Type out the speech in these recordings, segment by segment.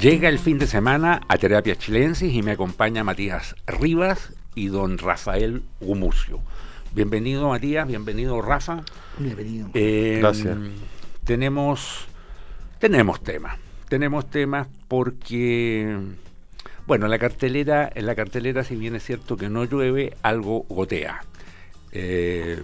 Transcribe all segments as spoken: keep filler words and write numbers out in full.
Llega el fin de semana a Terapia Chilensis y me acompaña Matías Rivas y don Rafael Gumucio. Bienvenido Matías, bienvenido Rafa. Bienvenido. Eh, Gracias. Tenemos, tenemos temas, tenemos temas porque, bueno, la cartelera, en la cartelera, si bien es cierto que no llueve, algo gotea. Eh,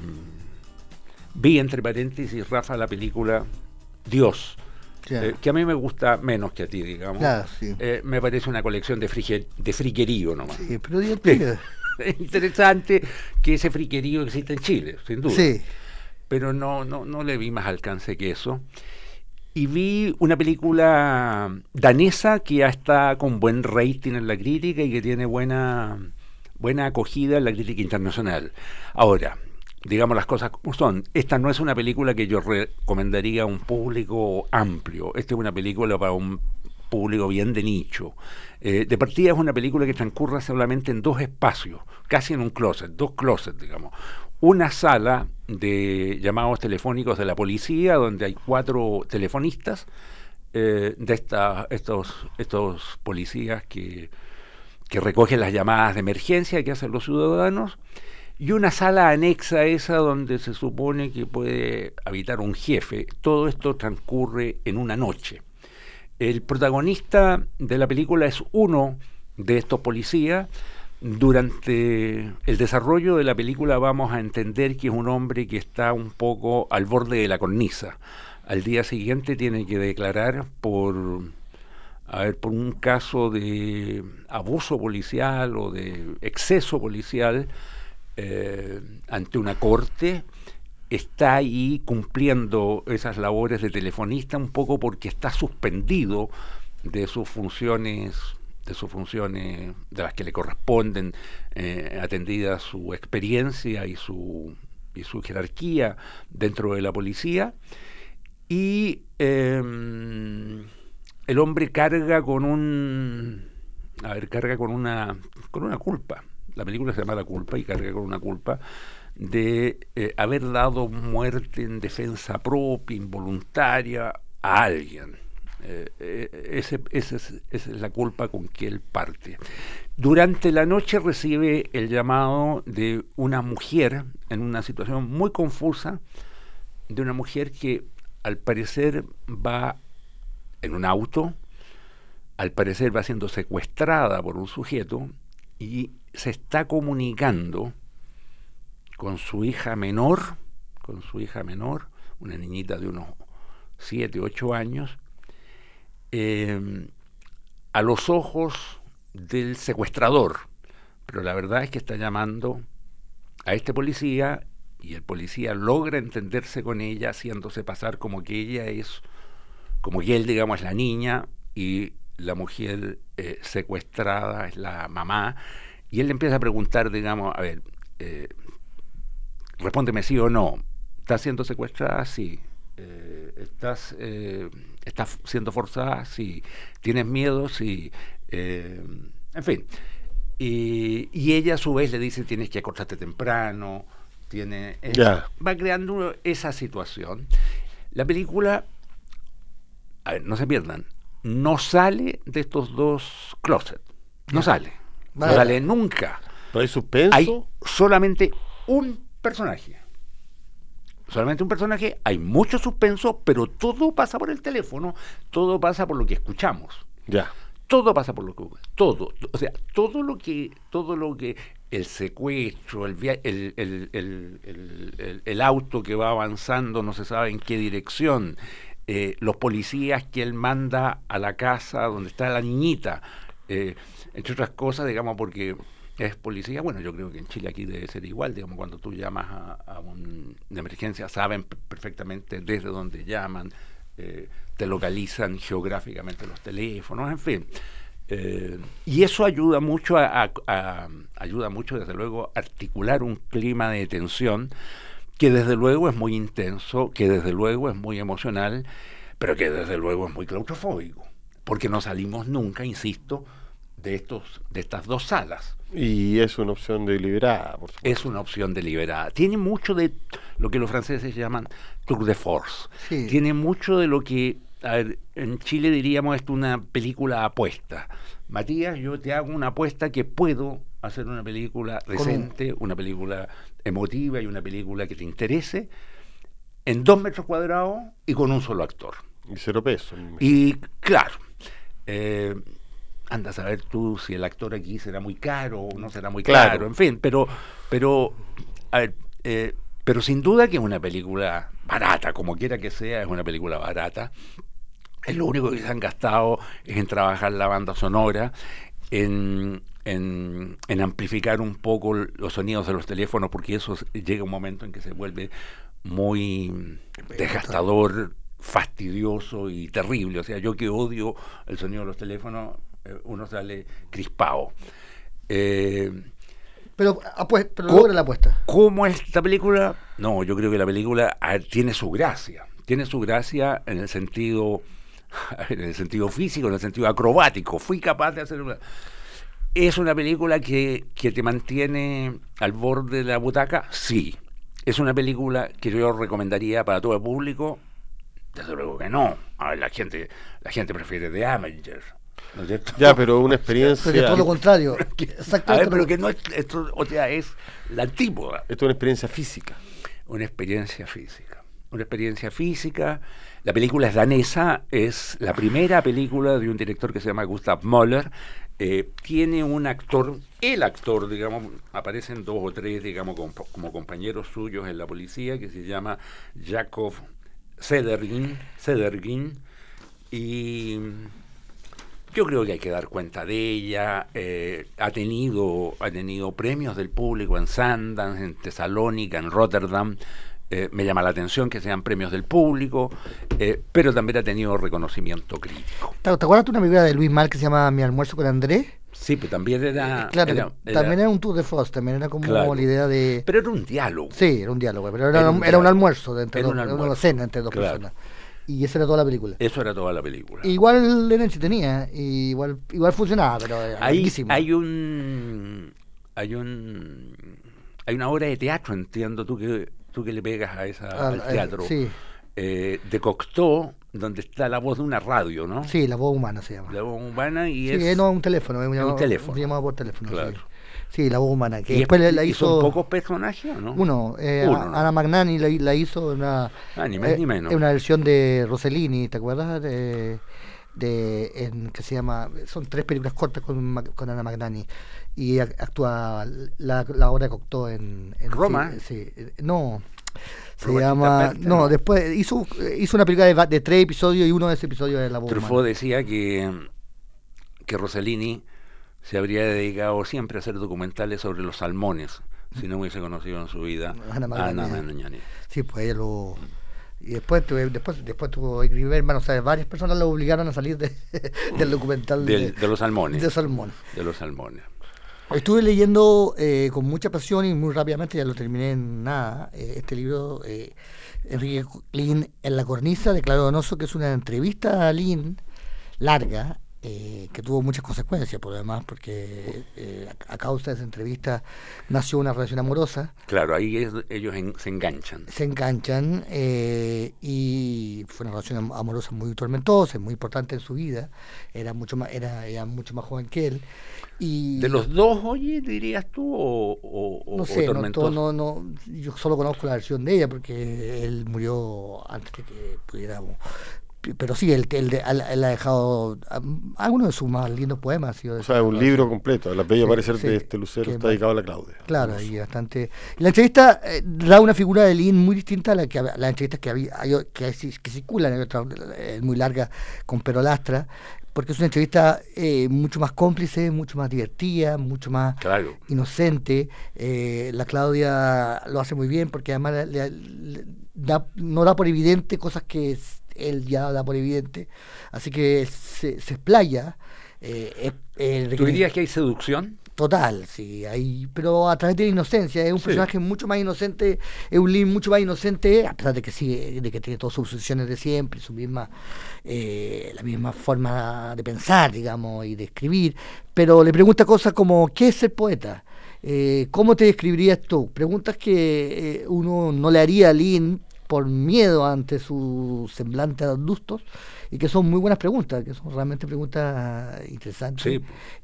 vi entre paréntesis, Rafa, la película Dios. Claro. Eh, que a mí me gusta menos que a ti, digamos. Claro, sí. Eh, me parece una colección de, frige, de friquerío nomás. Sí, pero divertida. Es interesante que ese friquerío exista en Chile, sin duda. Sí. Pero no, no, no le vi más alcance que eso. Y vi una película danesa que ya está con buen rating en la crítica y que tiene buena, buena acogida en la crítica internacional. Ahora, digamos las cosas como son. Esta no es una película que yo recomendaría a un público amplio. Esta es una película para un público bien de nicho. Eh, de partida es una película que transcurre solamente en dos espacios, casi en un closet, dos closets, digamos. Una sala de llamados telefónicos de la policía, donde hay cuatro telefonistas eh, de esta, estos, estos policías que, que recogen las llamadas de emergencia que hacen los ciudadanos. Y una sala anexa a esa donde se supone que puede habitar un jefe. Todo esto transcurre en una noche. El protagonista de la película es uno de estos policías. Durante el desarrollo de la película vamos a entender que es un hombre que está un poco al borde de la cornisa. Al día siguiente tiene que declarar por, a ver, por un caso de abuso policial o de exceso policial, Eh, ante una corte. Está ahí cumpliendo esas labores de telefonista un poco porque está suspendido de sus funciones, de sus funciones de las que le corresponden, eh, atendida su experiencia y su, y su jerarquía dentro de la policía. Y eh, el hombre carga con un, a ver, carga con una, con una culpa. La película se llama La culpa y carga con una culpa de eh, haber dado muerte en defensa propia, involuntaria, a alguien. Eh, eh, ese, ese es, esa es la culpa con que él parte. Durante la noche recibe el llamado de una mujer en una situación muy confusa, de una mujer que al parecer va en un auto, al parecer va siendo secuestrada por un sujeto y se está comunicando con su hija menor, con su hija menor, una niñita de unos siete, ocho años, eh, a los ojos del secuestrador. Pero la verdad es que está llamando a este policía y el policía logra entenderse con ella, haciéndose pasar como que ella es, como que él, digamos, es la niña y la mujer eh, secuestrada es la mamá. Y él le empieza a preguntar, digamos, a ver, eh, respóndeme sí o no. ¿Estás siendo secuestrada? Sí. Eh, ¿Estás eh, estás siendo forzada? Sí. ¿Tienes miedo? Sí. Eh, en fin. Y, y ella a su vez le dice, tienes que acostarte temprano. Tiene, eh, Yeah. Va creando esa situación. La película, a ver, no se pierdan, no sale de estos dos closets. No sale. No Vale. sale nunca. ¿Pero hay suspenso? Hay solamente un personaje. Solamente un personaje, hay mucho suspenso, pero todo pasa por el teléfono, todo pasa por lo que escuchamos. Ya. Todo pasa por lo que todo, o sea, todo lo que todo lo que el secuestro, el via el, el, el, el, el, el auto que va avanzando, no se sabe en qué dirección, eh, los policías que él manda a la casa donde está la niñita, eh, entre otras cosas, digamos, porque es policía. Bueno, yo creo que en Chile aquí debe ser igual, digamos, cuando tú llamas a, a un, de emergencia, saben p- perfectamente desde dónde llaman, eh, te localizan geográficamente los teléfonos, en fin. Eh, y eso ayuda mucho a, a, a ayuda mucho, desde luego, a articular un clima de tensión que desde luego es muy intenso, que desde luego es muy emocional, pero que desde luego es muy claustrofóbico, porque no salimos nunca, insisto, de estos de estas dos salas. Y es una opción deliberada, por supuesto. Es una opción deliberada. Tiene mucho de lo que los franceses llaman tour de force. Sí. Tiene mucho de lo que a ver, en Chile diríamos esto una película apuesta. Matías, yo te hago una apuesta que puedo hacer una película decente, una película emotiva y una película que te interese en dos metros cuadrados y con un solo actor. Y cero peso. Y claro, eh, anda a saber tú si el actor aquí será muy caro o no será muy Claro. caro, en fin, pero, pero, a ver, eh, pero sin duda que es una película barata, como quiera que sea, es una película barata. Es lo único que se han gastado es en trabajar la banda sonora, en, en, en amplificar un poco los sonidos de los teléfonos, porque eso llega un momento en que se vuelve muy desgastador, fastidioso y terrible. O sea, yo que odio el sonido de los teléfonos, eh, uno sale crispado. Eh, Pero, apuest, pero logra la apuesta. ¿Cómo es esta película? No, yo creo que la película a ver, tiene su gracia. Tiene su gracia en el sentido, en el sentido físico, en el sentido acrobático. Fui capaz de hacer una... ¿Es una película que, que te mantiene al borde de la butaca? Sí. ¿Es una película que yo recomendaría para todo el público? Desde luego que no. A ver, la gente, la gente prefiere The Avengers, ¿no es cierto? Ya, pero una experiencia... Porque todo lo contrario. A Exactamente. ver, pero que no es, esto, o sea, es la antípoda. Esto es una experiencia física. Una experiencia física. Una experiencia física. La película es danesa, es la primera película de un director que se llama Gustav Möller. Eh, tiene un actor, el actor, digamos, aparecen dos o tres, digamos, como, como compañeros suyos en la policía, que se llama Jakob Sedergin, Sedergin, y yo creo que hay que dar cuenta de ella. Eh, ha tenido ha tenido premios del público en Sundance, en Tesalónica, en Rotterdam. Eh, me llama la atención que sean premios del público, eh, pero también ha tenido reconocimiento crítico. ¿Te, ¿Te acuerdas de una película de Luis Mal que se llama Mi almuerzo con Andrés? Sí, pero también era... Eh, claro, era- que era- también era un tour de force, también era como Claro. la idea de... Pero era un diálogo. Sí, era un diálogo, pero era, Era un, un era un diálogo. almuerzo de entre Era dos, un era almuerzo. una cena entre dos Claro. personas. Y esa era toda la película. Eso era toda la película. Igual era entretenida, y igual igual funcionaba, pero era Hay, larguísima. hay un... Hay un... Hay una obra de teatro, entiendo, tú que tú que le pegas a esa, Al- al eh, teatro, sí. eh, de Cocteau, donde está la voz de una radio, ¿no? Sí, la voz humana se llama. La voz humana y Sí, es... eh, no, un teléfono, es un, es un llamado, teléfono. un llamado por teléfono. Claro. Sí. Sí, la voz humana, que y después es- la y son hizo pocos personajes, ¿o no? uno, eh, Uno, a- ¿no? Ana Magnani la, la hizo en una, Ah, ni más eh, ni menos. en una versión de Rossellini, ¿te acuerdas? De, de en, que se llama, son tres películas cortas con, Ma- con Ana Magnani y ac- actúa la, la obra de Cocteau en, en ¿Roma? Sí, sí, eh, no. Se Robert llama. Chaperte, No, no. después hizo, hizo una película de, va- de tres episodios y uno de esos episodios es la voz Truffaut humana. decía que, que Rossellini se habría dedicado siempre a hacer documentales sobre los salmones, si no hubiese conocido en su vida Ana a Magnani. Ana Magnani. Sí, pues ella lo. Y después tuve, después, después tuvo Ingrid Bergman, o sea, varias personas lo obligaron a salir de, del documental Del- de, de los salmones. de Salmón. De los salmones. Estuve leyendo eh, con mucha pasión y muy rápidamente, ya lo terminé en nada, eh, este libro, eh, Enrique Lin en la cornisa de Claudio Donoso, que es una entrevista a Lin larga, eh, que tuvo muchas consecuencias por lo demás, porque eh, a, a causa de esa entrevista nació una relación amorosa. Claro, ahí es- ellos en- se enganchan. Se enganchan eh, y fue una relación am- amorosa muy tormentosa, muy importante en su vida. Era mucho más, era, era mucho más joven que él. Y ¿De los dos, oye, dirías tú, o, o, o- no o sé, no, tormentoso? todo- no, no, yo solo conozco la versión de ella porque él murió antes de que pudiéramos. P- Pero sí, él, él, de- él- él ha dejado um, algunos de sus más lindos poemas. Ha sido de O sea, esa un relación. libro completo. El bello Sí, parecer sí, de este lucero que está va- dedicado a la Claudia. Claro, Hermoso. y bastante. Y la entrevista eh, da una figura de Lin muy distinta a la que hab- las entrevistas que había, hay o- que, hay- que circulan, hay otra eh, muy larga con Pero Lastra, porque es una entrevista eh, mucho más cómplice, mucho más divertida, mucho más Claro. inocente. Eh, la Claudia lo hace muy bien porque además le- le- le da, no da por evidente cosas que s- él ya da por evidente, así que se, se explaya. Eh, eh, eh, ¿Tú dirías que hay seducción? Total, sí, hay, pero a través de la inocencia, es un Sí. personaje mucho más inocente, es un Lin mucho más inocente, a pesar de que sigue, de que tiene todas sus obsesiones de siempre, su misma, eh, la misma forma de pensar, digamos, y de escribir, pero le pregunta cosas como, ¿qué es ser poeta? Eh, ¿cómo te describirías tú? Preguntas que eh, uno no le haría a Lin por miedo ante su semblante adustos, y que son muy buenas preguntas, que son realmente preguntas interesantes. Sí.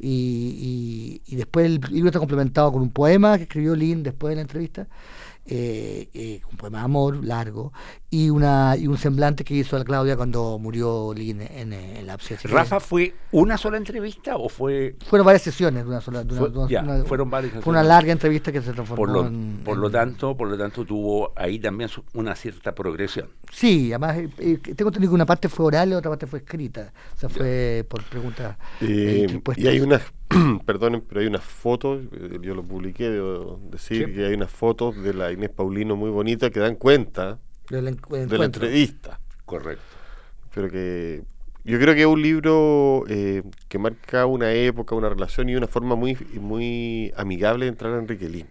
Y, y, y después el libro está complementado con un poema que escribió Lynn después de la entrevista, eh, eh, un poema de amor largo, y una y un semblante que hizo a la Claudia cuando murió Lynn en, en la abscesa. Rafa, ¿fue una sola entrevista o fue...? Fueron varias sesiones de una sola... De una, Fue, de una, ya, una, fueron varias fue una larga entrevista que se transformó por lo, en... por en, lo tanto, por lo tanto tuvo ahí también su, una cierta progresión. Sí, además eh, eh, tengo entendido que una parte fue oral y otra parte fue escrita. O sea, fue ya. por preguntas eh, eh, Y hay unas, perdonen, pero hay unas fotos, eh, yo lo publiqué, debo decir, sí. que hay unas fotos de la Inés Paulino muy bonitas que dan cuenta del encu- de la entrevista. Correcto. Pero que yo creo que es un libro eh, que marca una época, una relación y una forma muy muy amigable de entrar a Enrique Lihn.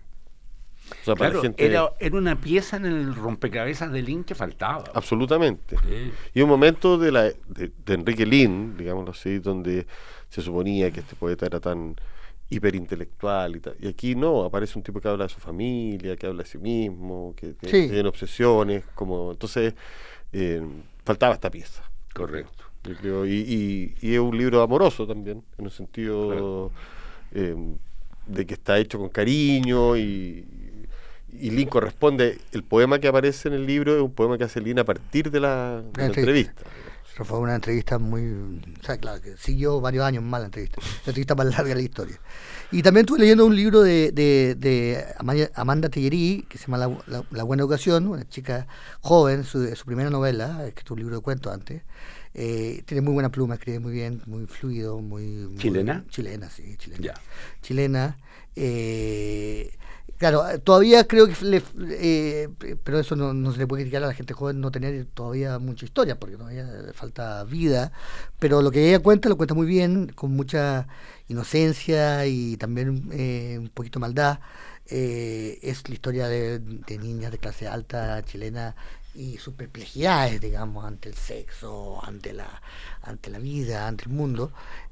O sea, para Claro, la gente, era, era una pieza en el rompecabezas de Lynn que faltaba. absolutamente. Sí. Y un momento de, la, de, de Enrique Lihn, digámoslo así, donde se suponía que este poeta era tan hiperintelectual y tal. Y aquí no, aparece un tipo que habla de su familia, que habla de sí mismo, que, que Sí. tiene obsesiones, como entonces eh, faltaba esta pieza. Correcto. Yo creo, y, y, y es un libro amoroso también, en el sentido Claro. eh, de que está hecho con cariño y, y Lihn corresponde, el poema que aparece en el libro es un poema que hace Lihn a partir de la, de la entrevista. entrevista. Eso fue una entrevista muy... O sea, claro, que siguió varios años más la entrevista. La entrevista más larga de la historia. Y también estuve leyendo un libro de, de, de Amaya- Amanda Tellerí, que se llama La, La- La Buena Educación, una chica joven, su, su primera novela, que es un libro de cuentos antes. Eh, tiene muy buena pluma, escribe muy bien, muy fluido, muy... muy ¿Chilena? Chilena, sí, chilena. Ya. Chilena. Eh, claro, todavía creo que... Le, eh, pero eso no, no se le puede criticar a la gente joven no tener todavía mucha historia, porque todavía le falta vida. Pero lo que ella cuenta, lo cuenta muy bien, con mucha inocencia y también eh, un poquito de maldad. Eh, es la historia de, de niñas de clase alta chilena y sus perplejidades, digamos, ante el sexo, ante la ante la vida, ante el mundo,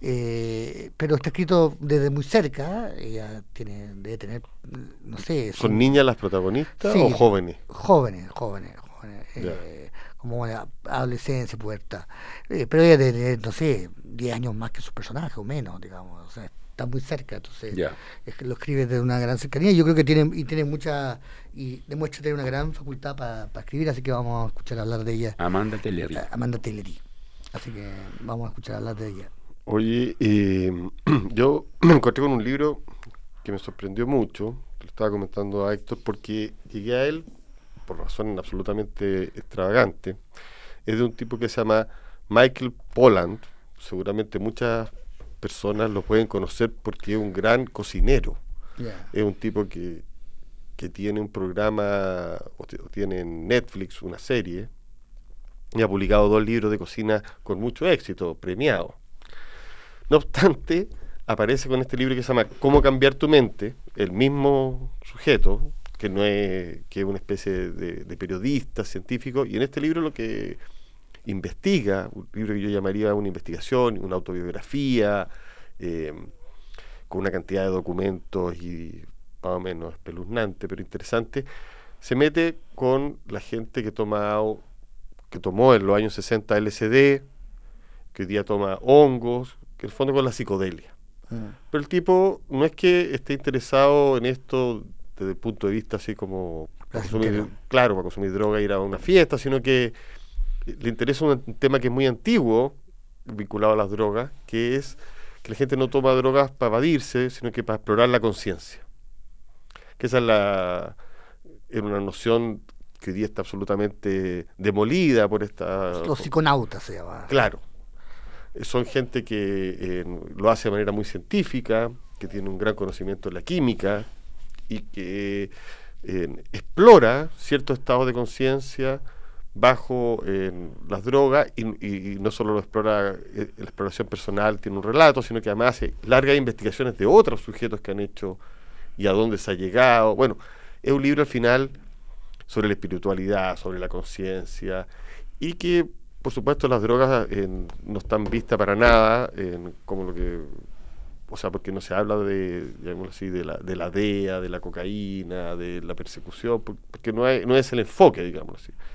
eh, pero está escrito desde muy cerca. Ella tiene debe tener, no sé, ¿Son cin- niñas las protagonistas Sí, o jóvenes? jóvenes, jóvenes, jóvenes, Ya. eh, como la adolescencia, pubertad, eh, pero ella de, de, no sé, diez años más que su personaje o menos, digamos, o sea, está muy cerca, entonces Ya. es que lo escribe de una gran cercanía. Yo creo que tiene y tiene mucha y demuestra tener una gran facultad para escribir, así que vamos a escuchar hablar de ella, Amanda Tellerí. a- Amanda Tellerí. Así que vamos a escuchar hablar de ella. Oye, eh, yo me encontré con un libro que me sorprendió mucho, que lo estaba comentando a Héctor, porque llegué a él por razones absolutamente extravagantes. Es de un tipo que se llama Michael Pollan. Seguramente muchas personas lo pueden conocer porque es un gran cocinero. Yeah. Es un tipo que, que tiene un programa, o, t- o tiene en Netflix una serie, y ha publicado dos libros de cocina con mucho éxito, premiados. No obstante, aparece con este libro que se llama Cómo cambiar tu mente, el mismo sujeto, que no es, que es una especie de, de periodista científico, y en este libro lo que investiga, un libro que yo llamaría una investigación, una autobiografía, eh, con una cantidad de documentos y más o menos espeluznante, pero interesante, se mete con la gente que toma que tomó en los años sesenta L S D, que hoy día toma hongos, que en el fondo con la psicodelia. Mm. Pero el tipo no es que esté interesado en esto desde el punto de vista así como para consumir, Placentero. claro, para consumir droga e ir a una fiesta, sino que le interesa un, un tema que es muy antiguo vinculado a las drogas, que es que la gente no toma drogas para evadirse, sino que para explorar la conciencia. Que esa es la era una noción que hoy día está absolutamente demolida por esta... Los psiconautas se llama. Claro. Eh, Son gente que eh, lo hace de manera muy científica, que tiene un gran conocimiento de la química y que eh, explora ciertos estados de conciencia bajo eh, las drogas y, y- y no solo lo explora eh, la exploración personal, tiene un relato, sino que además hace largas investigaciones de otros sujetos que han hecho y a dónde se ha llegado. Bueno, es un libro al final sobre la espiritualidad, sobre la conciencia, y que, por supuesto, las drogas eh, no están vistas para nada eh, como lo que... O sea, porque no se habla de, llamémoslo así, de la, de la D E A, de la cocaína, de la persecución, por- porque no, hay, no es el enfoque, digámoslo así.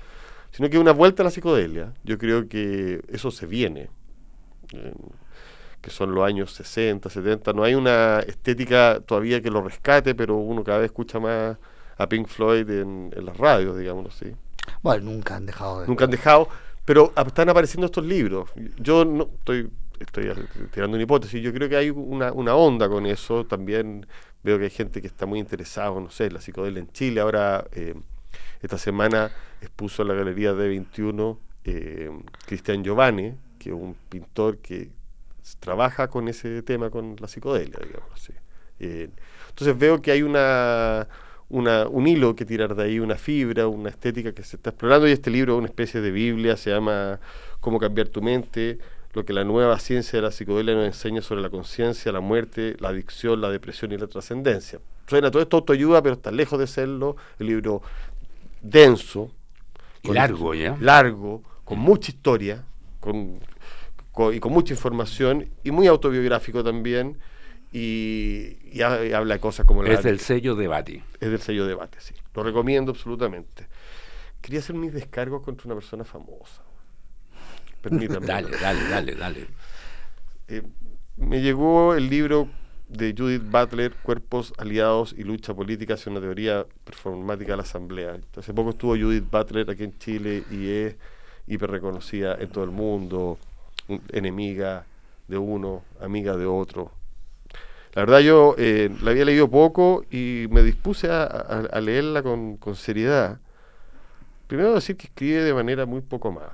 sino que una vuelta a la psicodelia. Yo creo que eso se viene, eh, que son los años sesenta, setenta. No hay una estética todavía que lo rescate, pero uno cada vez escucha más a Pink Floyd en, en las radios, digámoslo así. Bueno, nunca han dejado de... Nunca han dejado, pero están apareciendo estos libros. Yo no estoy estoy tirando una hipótesis, yo creo que hay una, una onda con eso. También veo que hay gente que está muy interesada, no sé, en la psicodelia en Chile. Ahora, eh, esta semana expuso en la Galería D veintiuno eh, Cristian Giovanni, que es un pintor que trabaja con ese tema, con la psicodelia, digamos así. Eh, entonces veo que hay una... Una, un hilo que tirar de ahí, una fibra, una estética que se está explorando, y este libro es una especie de Biblia, se llama Cómo cambiar tu mente, lo que la nueva ciencia de la psicodelia nos enseña sobre la conciencia, la muerte, la adicción, la depresión y la trascendencia. Suena todo esto autoayuda, pero está lejos de serlo. El libro denso, y largo, ¿ya? Largo, con mucha historia, con, con, y con mucha información, y muy autobiográfico también. Y, y, ha, y habla de cosas como la... Es del sello Debate. Es del sello Debate, sí. Lo recomiendo absolutamente. Quería hacer mis descargos contra una persona famosa. Permítame. Dale, dale, dale, dale. Eh, me llegó el libro de Judith Butler, Cuerpos, Aliados y Lucha Política, hacia una teoría performática de la Asamblea. Hace poco estuvo Judith Butler aquí en Chile y es hiper reconocida en todo el mundo, un, enemiga de uno, amiga de otro. La verdad yo eh, la había leído poco y me dispuse a, a, a leerla con, con seriedad. Primero decir que escribe de manera muy poco amable.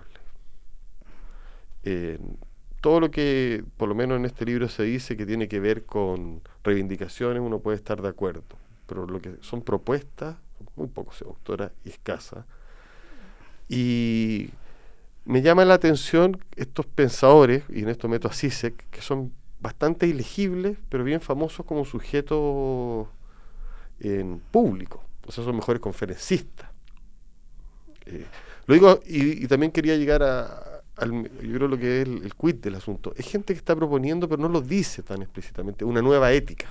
Eh, todo lo que, por lo menos en este libro se dice que tiene que ver con reivindicaciones, uno puede estar de acuerdo, pero lo que son propuestas, muy poco seductoras y escasas. Y me llama la atención estos pensadores, y en esto meto a Zizek, que son bastante ilegibles, pero bien famosos como sujetos en público. O sea, son mejores conferencistas. Eh, lo digo, y, y también quería llegar a, al, yo creo lo que es el, el quid del asunto. Es gente que está proponiendo, pero no lo dice tan explícitamente, una nueva ética.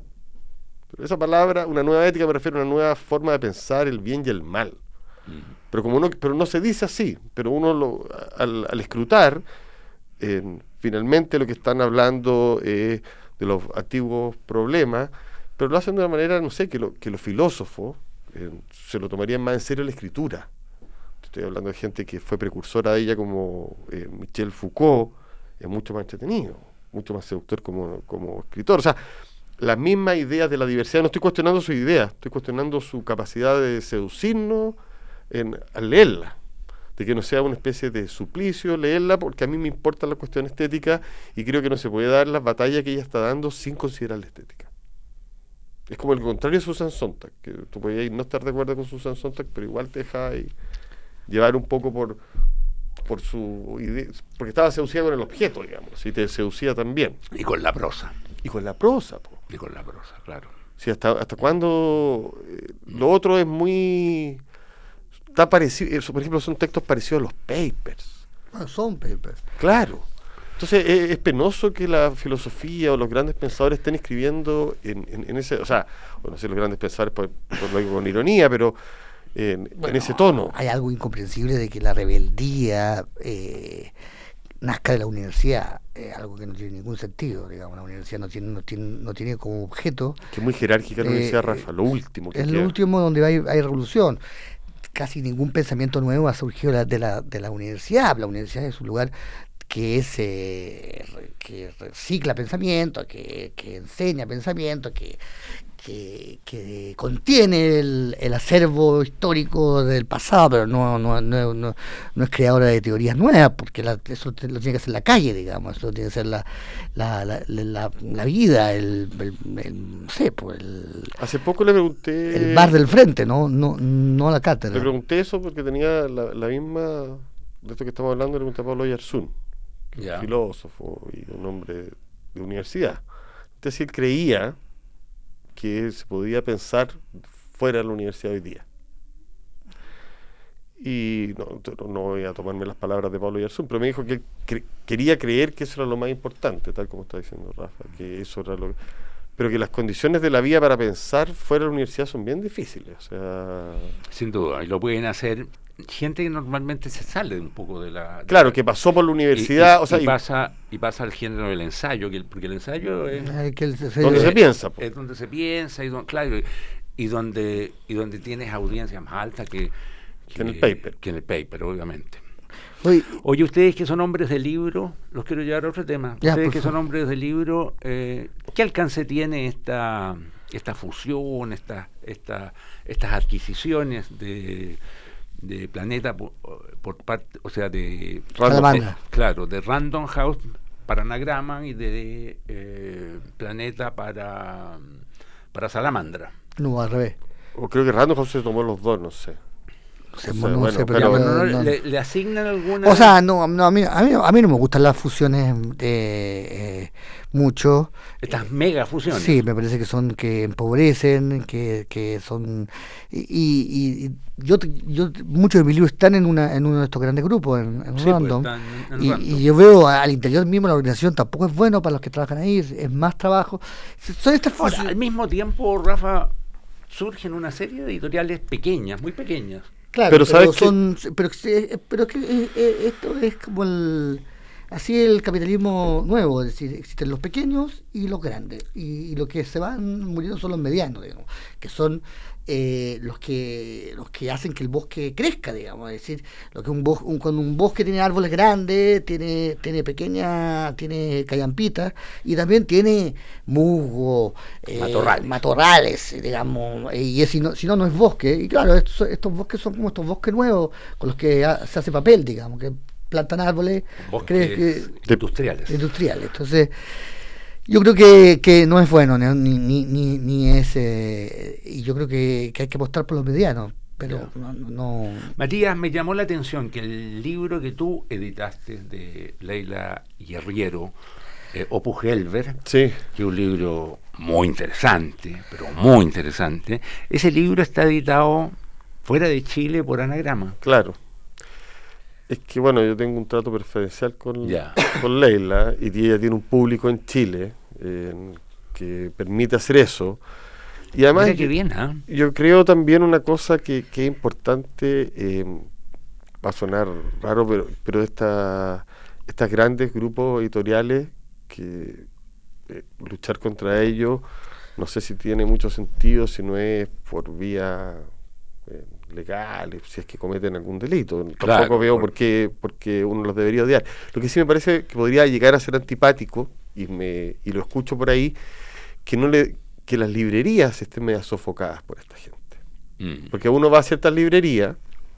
Pero esa palabra, una nueva ética, me refiero a una nueva forma de pensar el bien y el mal. Mm. Pero como no, pero no se dice así, pero uno lo, al, al escrutar, eh, finalmente lo que están hablando es eh, de los antiguos problemas, pero lo hacen de una manera, no sé, que, lo, que los filósofos eh, se lo tomarían más en serio la escritura. Estoy hablando de gente que fue precursora de ella, como eh, Michel Foucault, es mucho más entretenido, mucho más seductor como, como escritor. O sea, las mismas ideas de la diversidad, no estoy cuestionando su idea, estoy cuestionando su capacidad de seducirnos en, al leerla, de que no sea una especie de suplicio leerla, porque a mí me importa la cuestión estética y creo que no se puede dar la batalla que ella está dando sin considerar la estética. Es como el contrario de Susan Sontag, que tú podías no estar de acuerdo con Susan Sontag, pero igual te deja ahí llevar un poco por por su idea, porque estaba seducida con el objeto, digamos, y te seducía también. Y con la prosa. Y con la prosa, po. Y con la prosa, claro. Sí, hasta, hasta cuando eh, lo otro es muy... Está parecido, eso, por ejemplo, son textos parecidos a los papers. Ah, son papers. Claro. Entonces es, es penoso que la filosofía o los grandes pensadores estén escribiendo en, en, en ese, o sea, bueno, no sé, los grandes pensadores, por, por lo digo con ironía, pero en, bueno, en ese tono. Hay algo incomprensible de que la rebeldía eh, nazca de la universidad, eh, algo que no tiene ningún sentido, digamos. La universidad no tiene no tiene, no tiene como objeto... Que es muy jerárquica la eh, universidad, Rafa, lo último que es queda. lo último donde hay, hay revolución. Casi ningún pensamiento nuevo ha surgido de la, de la, de la universidad. La universidad es un lugar que es eh, que recicla pensamiento, que, que enseña pensamiento, que, que, que contiene el, el acervo histórico del pasado, pero no no, no, no, no es creadora de teorías nuevas, porque la, eso te, lo tiene que hacer la calle, digamos, eso tiene que ser la la, la, la, la vida, el, el, el no sé, pues el... Hace poco le pregunté... El bar del frente, no no no la cátedra. Le pregunté eso porque tenía la, la misma... De esto que estamos hablando, le pregunté a Pablo Yarzún, yeah. Un filósofo y un hombre de universidad. Entonces él creía que se podía pensar fuera de la universidad hoy día. Y no, no voy a tomarme las palabras de Pablo Yarzún, pero me dijo que él cre- quería creer que eso era lo más importante, tal como está diciendo Rafa, que eso era lo... Pero que las condiciones de la vida para pensar fuera de la universidad son bien difíciles. O sea... Sin duda, y lo pueden hacer gente que normalmente se sale un poco de la... de Claro, la- que pasó por la y, universidad, y- o sea, y y- pasa, y pasa al género del ensayo, que el- porque el ensayo es, Eh, que el- se- donde se- se piensa, po. es donde se piensa, y don- claro, y, y donde y donde tienes audiencias más altas que, Que en el paper. que en el paper, obviamente. Oye, Oye, ustedes que son hombres de libro, los quiero llevar a otro tema. Ya, Ustedes por que son favor. hombres de libro, eh, ¿qué alcance tiene esta esta fusión, esta, esta, estas adquisiciones de, de Planeta por, por parte, o sea, de Salamandra. de- claro, de Random House para Anagrama y de eh, Planeta para para Salamandra? no, al revés. o creo que Random House se tomó los dos, no sé. O sea, O sea, no bueno, sé, pero pero- no- No, no, no- le, le asignan alguna... O sea, no, no a, mí, a, mí, a mí no me gustan las fusiones eh, eh, mucho. estas mega fusiones. Sí, me parece que son que empobrecen, que, que son y, y, y yo, yo muchos de mis libros están en una en uno de estos grandes grupos, en, en Sí, pues, Random. están en- en y, Random. y yo veo al interior mismo la organización tampoco es bueno para los que trabajan ahí, es, es más trabajo. Son estas Ahora, fusiones. al mismo tiempo, Rafa, surgen una serie de editoriales pequeñas, muy pequeñas. Claro, Pero pero, ¿sabes qué? son, pero, que- pero es que eh, eh, esto es como el, así el capitalismo nuevo, es decir, existen los pequeños y los grandes, y, y los que se van muriendo son los medianos, digamos, que son eh, los que los que hacen que el bosque crezca, digamos, es decir, lo que un bosque, un, cuando un bosque tiene árboles grandes, tiene tiene pequeñas, tiene callampitas y también tiene musgo, eh, Matorrales. matorrales, digamos, y es, si no si no no es bosque, y claro, estos, estos bosques son como estos bosques nuevos con los que ha- se hace papel, digamos, que plantan árboles Bosques crees que- industriales. industriales. Entonces, yo creo que, que no es bueno, ni, ni, ni, ni es. Eh, y yo creo que, que hay que apostar por los medianos, pero Ya. no, no, no- Matías, me llamó la atención que el libro que tú editaste de Leila Guerriero, eh, Opus Gelber, Sí, que es un libro muy interesante, pero muy interesante, ese libro está editado fuera de Chile por Anagrama. claro. Es que bueno, yo tengo un trato preferencial con, Ya. con Leila y ella tiene un público en Chile eh, que permite hacer eso. Y además Mira qué yo, bien, ¿ah? yo creo también una cosa que, que es importante, eh, va a sonar raro, pero, pero esta, estas grandes grupos editoriales que eh, luchar contra ellos, no sé si tiene mucho sentido, si no es por vía eh, legal, si es que cometen algún delito. Tampoco Claro, veo por- por qué, por qué uno los debería odiar. Lo que sí me parece que podría llegar a ser antipático, y me y lo escucho por ahí, que no le que las librerías estén medio sofocadas por esta gente. Mm. Porque uno va a ciertas librerías,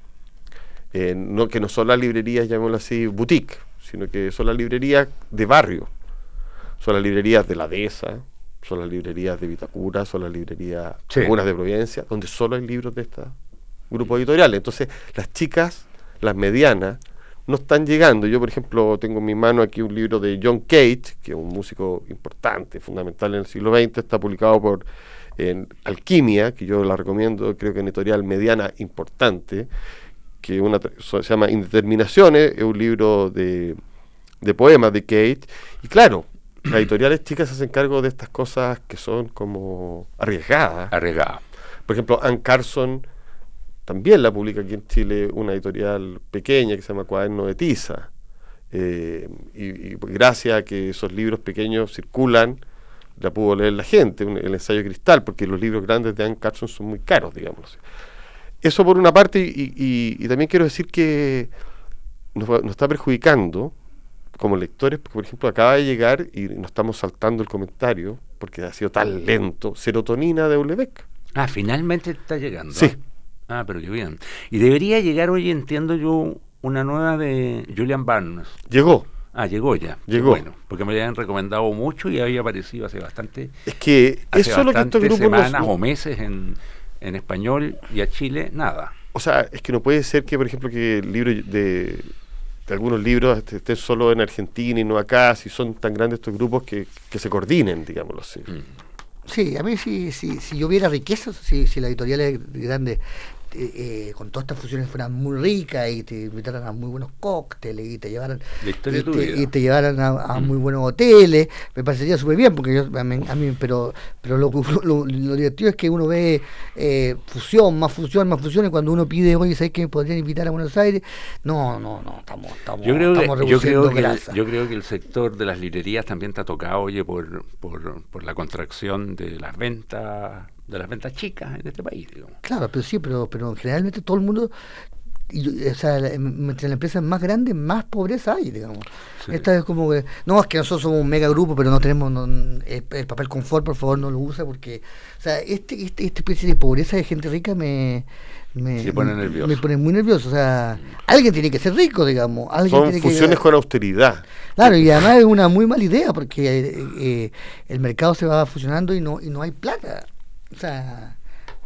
eh, no que no son las librerías, llamémoslo así, boutique, sino que son las librerías de barrio. Son las librerías de la Dehesa, son las librerías de Vitacura, son las librerías, Sí. algunas de Providencia, donde solo hay libros de estos grupos editoriales. Entonces, las chicas, las medianas, no están llegando. Yo, por ejemplo, tengo en mi mano aquí un libro de John Cage, que es un músico importante, fundamental en el siglo veinte, está publicado por en Alquimia, que yo la recomiendo, creo que en editorial mediana importante, que una tra- so- se llama Indeterminaciones, es un libro de, de poemas de Cage, y claro, las editoriales chicas se hacen cargo de estas cosas que son como arriesgadas. Arriesgado. Por ejemplo, Ann Carson también la publica aquí en Chile una editorial pequeña que se llama Cuaderno de Tiza. Eh, y, y pues gracias a que esos libros pequeños circulan, la pudo leer la gente, un- el ensayo de Cristal, porque los libros grandes de Ann Carson son muy caros, digamos. Eso por una parte, y, y- y también quiero decir que nos, va- nos está perjudicando como lectores, porque por ejemplo acaba de llegar y nos estamos saltando el comentario, porque ha sido tan lento, Serotonina de Houellebecq. Ah, finalmente está llegando. Sí. Ah, pero qué bien. Y debería llegar hoy, entiendo yo, una nueva de Julian Barnes. Llegó. Ah, llegó ya. Qué Llegó. bueno, porque me la habían recomendado mucho y había aparecido hace bastante, Es que hace eso es lo que estos bastantes grupos no- semanas no, o meses en, en español, y a Chile nada. o sea, es que no puede ser que, por ejemplo, que el libro de, de algunos libros este- estén solo en Argentina y no acá, si son tan grandes estos grupos que, que se coordinen, digámoslo así. Mm. Sí, a mí si, si, si yo viera riquezas, si, si las editoriales grandes eh, con todas estas fusiones fueran muy ricas y te invitaran a muy buenos cócteles y te llevaran La historia y de tu te, vida. y te llevaran a, a Mm. muy buenos hoteles, me parecería súper bien, porque yo, a mí, a mí- pero pero lo, lo, lo divertido es que uno ve eh, fusión, más fusión, más fusión, y cuando uno pide, oye, ¿sabes que me podrían invitar a Buenos Aires? No, no, no, estamos, estamos, Yo creo, estamos que, yo, creo reduciendo que el, grasa. yo creo que el sector de las librerías también está tocado, oye, por, por, por la contracción de las ventas, de las ventas chicas en este país, digamos. Claro, pero sí, pero, pero generalmente todo el mundo, y, o sea, la- entre las empresas más grandes, más pobreza hay, digamos. Sí. Esta es como que, no, es que nosotros somos un mega grupo, pero no tenemos, no, el, el papel confort, por favor, no lo usa, porque, o sea, este, este, esta especie de pobreza de gente rica me... Me, Se pone nervioso. me pone muy nervioso, o sea, alguien tiene que ser rico, digamos. Alguien Son tiene que- fusiones con austeridad. Claro, y además es una muy mala idea porque eh, eh, el mercado se va fusionando y no y no hay plata. O sea,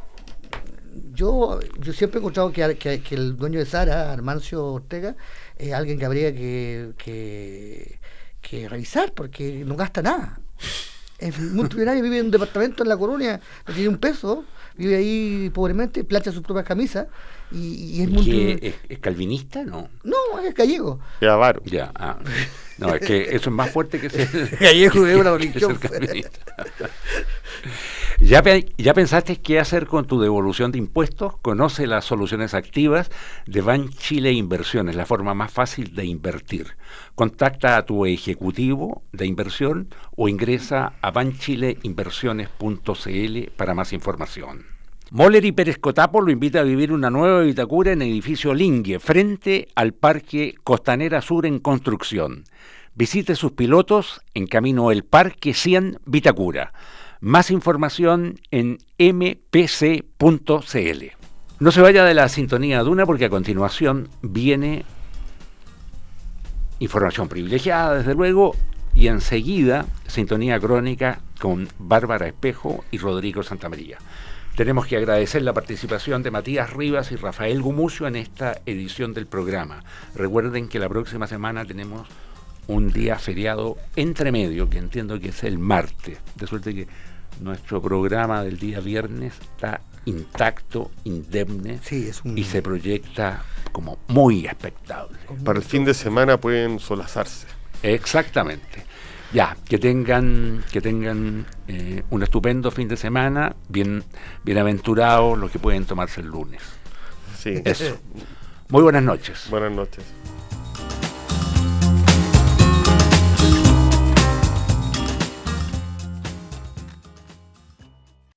yo yo siempre he encontrado que, que, que el dueño de Sara, Armancio Ortega, es alguien que habría que, que, que revisar porque no gasta nada. Es multimillonario, vive en un departamento en La Coruña, no tiene un peso, vive ahí pobremente, plancha sus propias camisas y, y es ¿Que multi... es, es calvinista? No. No, es gallego. Es avaro. Ya, ah. No, es que eso es más fuerte que ser Gallego es una que religión. ser calvinista. ¿Ya, pe- ¿Ya pensaste qué hacer con tu devolución de impuestos? Conoce las soluciones activas de Ban Chile Inversiones, la forma más fácil de invertir. Contacta a tu ejecutivo de inversión o ingresa a banchile inversiones punto c l para más información. Moller y Pérez Cotapo lo invita a vivir una nueva Vitacura en el edificio Lingue, frente al Parque Costanera Sur en construcción. Visite sus pilotos en camino El Parque cien Vitacura. Más información en m p c punto c l. No se vaya de la sintonía Duna porque a continuación viene información privilegiada, desde luego, y enseguida sintonía crónica con Bárbara Espejo y Rodrigo Santamaría. Tenemos que agradecer la participación de Matías Rivas y Rafael Gumucio en esta edición del programa. Recuerden que la próxima semana tenemos un día feriado entre medio, que entiendo que es el martes, de suerte que nuestro programa del día viernes está intacto, indemne, Sí, es un... y se proyecta como muy expectable. Para el fin de semana pueden solazarse. Exactamente. Ya, que tengan, que tengan eh, un estupendo fin de semana, bien, bienaventurados los que pueden tomarse el lunes. Sí. Eso. Muy buenas noches. Buenas noches.